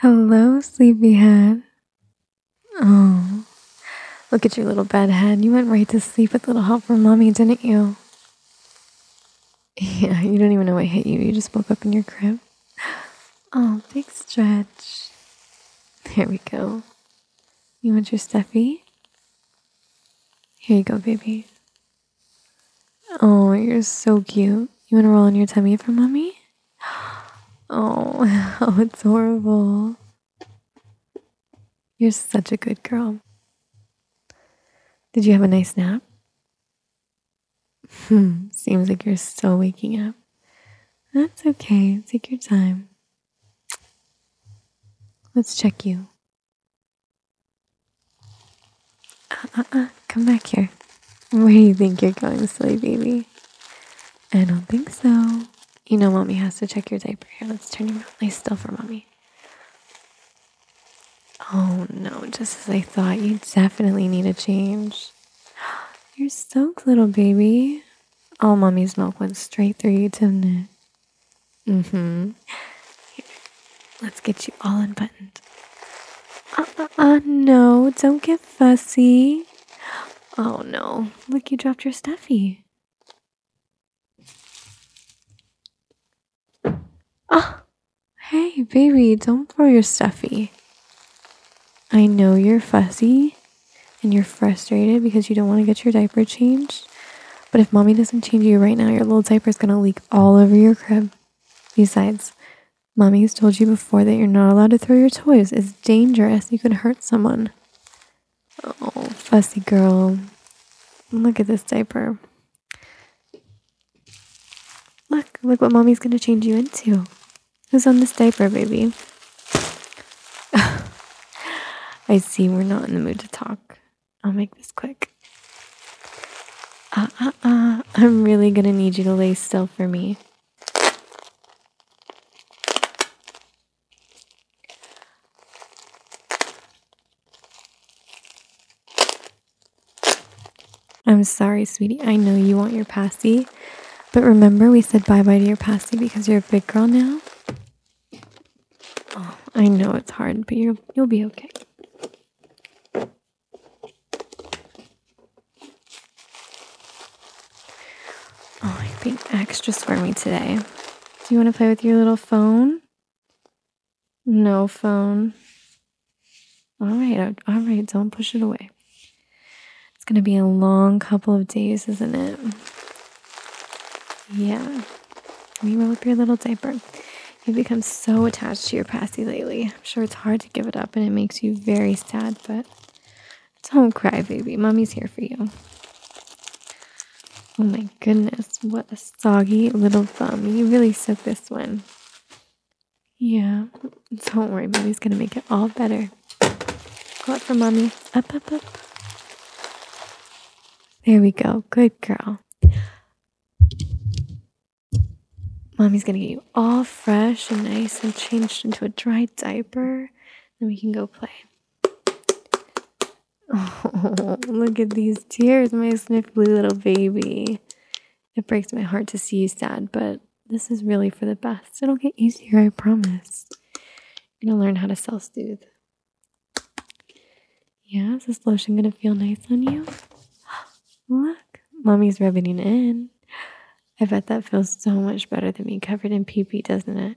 Hello, sleepyhead. Oh, look at your little bedhead. You went right to sleep with little help from mommy, didn't you? Yeah, you don't even know what hit you. You just woke up in your crib. Oh, big stretch. There we go. You want your stuffy? Here you go, baby. Oh, you're so cute. You want to roll on your tummy for mommy? Oh, oh, it's horrible. You're such a good girl. Did you have a nice nap? Seems like you're still waking up. That's okay. Take your time. Let's check you. Come back here. Where do you think you're going, silly baby? I don't think so. You know mommy has to check your diaper. Here, let's turn you around. Lay still for mommy. Oh no, just as I thought, you definitely need a change. You're soaked, little baby. All mommy's milk went straight through you, didn't it? Here, let's get you all unbuttoned. No, don't get fussy. Oh no, look, you dropped your stuffy. Oh, hey, baby, don't throw your stuffy. I know you're fussy and you're frustrated because you don't want to get your diaper changed. But if mommy doesn't change you right now, your little diaper is going to leak all over your crib. Besides, mommy has told you before that you're not allowed to throw your toys. It's dangerous. You could hurt someone. Oh, fussy girl. Look at this diaper. Look what mommy's going to change you into. Who's on this diaper, baby? I see we're not in the mood to talk. I'll make this quick. I'm really going to need you to lay still for me. I'm sorry, sweetie. I know you want your passy. But remember we said bye-bye to your passy because you're a big girl now? Oh, I know it's hard, but you'll be okay. Oh, you're being extra squirmy today. Do you want to play with your little phone? No phone. All right, don't push it away. It's going to be a long couple of days, isn't it? Yeah. Let me roll up your little diaper. You've become so attached to your passy lately. I'm sure it's hard to give it up and it makes you very sad, but don't cry, baby. Mommy's here for you. Oh my goodness, what a soggy little thumb. You really soaked this one. Yeah, don't worry, baby's gonna make it all better. Go up for mommy. Up, up, up. There we go. Good girl. Mommy's gonna get you all fresh and nice and changed into a dry diaper. Then we can go play. Oh, look at these tears, my sniffly little baby. It breaks my heart to see you sad, but this is really for the best. It'll get easier, I promise. You're gonna learn how to self-soothe. Yeah, is this lotion gonna feel nice on you? Look, mommy's rubbing it in. I bet that feels so much better than being covered in pee-pee, doesn't it?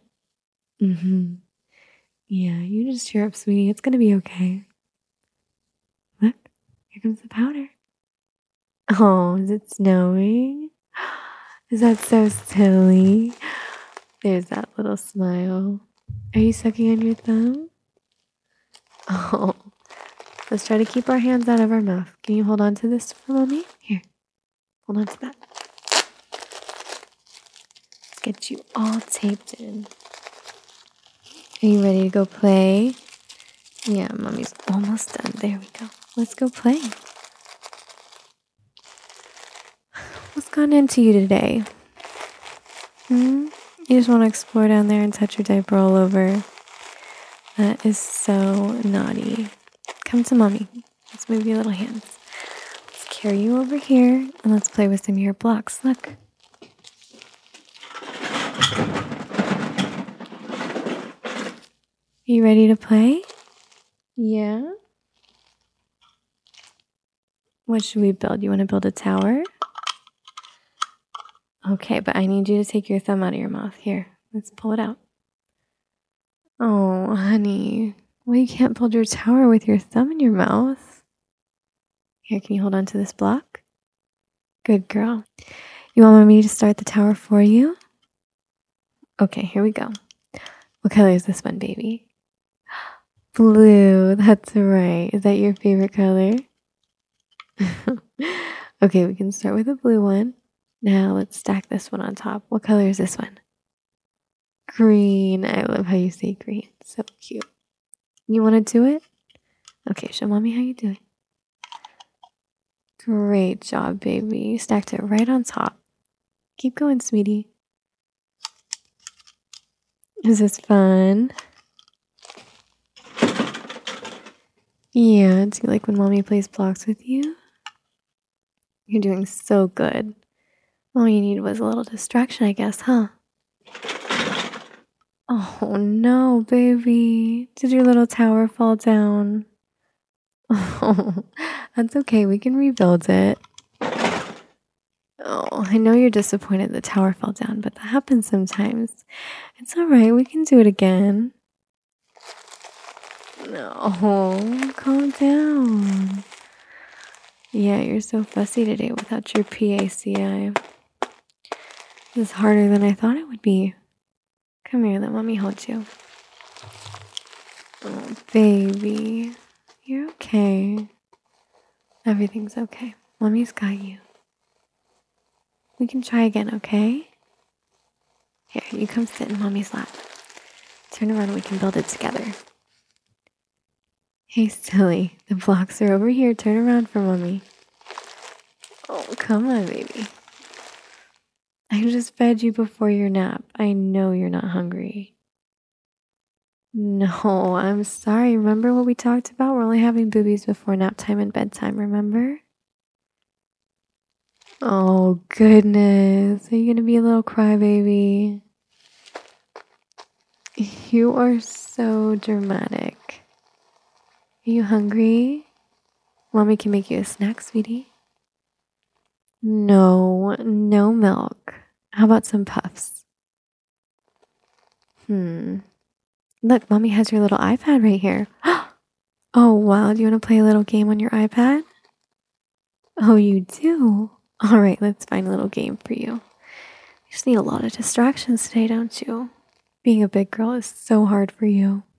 Yeah, you just cheer up, sweetie. It's gonna be okay. Look, here comes the powder. Oh, is it snowing? Is that so silly? There's that little smile. Are you sucking on your thumb? Oh, let's try to keep our hands out of our mouth. Can you hold on to this for mommy? Here, hold on to that. Let's get you all taped in. Are you ready to go play? Yeah, mommy's almost done. There we go. Let's go play. What's gone into you today? You just want to explore down there and touch your diaper all over. That is so naughty. Come to mommy. Let's move your little hands. Let's carry you over here and let's play with some of your blocks. Look. You ready to play? Yeah? What should we build? You want to build a tower? Okay, but I need you to take your thumb out of your mouth. Here, let's pull it out. Oh, honey. Well, you can't build your tower with your thumb in your mouth. Here, can you hold on to this block? Good girl. You want me to start the tower for you? Okay, here we go. What color is this one, baby? Blue, that's right. Is that your favorite color? Okay, we can start with the blue one. Now let's stack this one on top. What color is this one? Green. I love how you say green. So cute. You want to do it? Okay, show mommy how you do it. Great job, baby. You stacked it right on top. Keep going, sweetie. Is this fun? Yeah, do you like when mommy plays blocks with you? You're doing so good. All you needed was a little distraction, I guess, huh? Oh no, baby. Did your little tower fall down? Oh, that's okay. We can rebuild it. Oh, I know you're disappointed the tower fell down, but that happens sometimes. It's all right. We can do it again. No, calm down. Yeah, you're so fussy today without your PACI. This is harder than I thought it would be. Come here, let mommy hold you. Oh, baby. You're okay. Everything's okay. Mommy's got you. We can try again, okay? Here, you come sit in mommy's lap. Turn around and we can build it together. Hey, silly. The blocks are over here. Turn around for mommy. Oh, come on, baby. I just fed you before your nap. I know you're not hungry. No, I'm sorry. Remember what we talked about? We're only having boobies before nap time and bedtime, remember? Oh, goodness. Are you going to be a little crybaby? You are so dramatic. Are you hungry? Mommy can make you a snack, sweetie. No, no milk. How about some puffs? Look, mommy has your little iPad right here. Oh, wow. Do you want to play a little game on your iPad? Oh, you do? All right, let's find a little game for you. You just need a lot of distractions today, don't you? Being a big girl is so hard for you.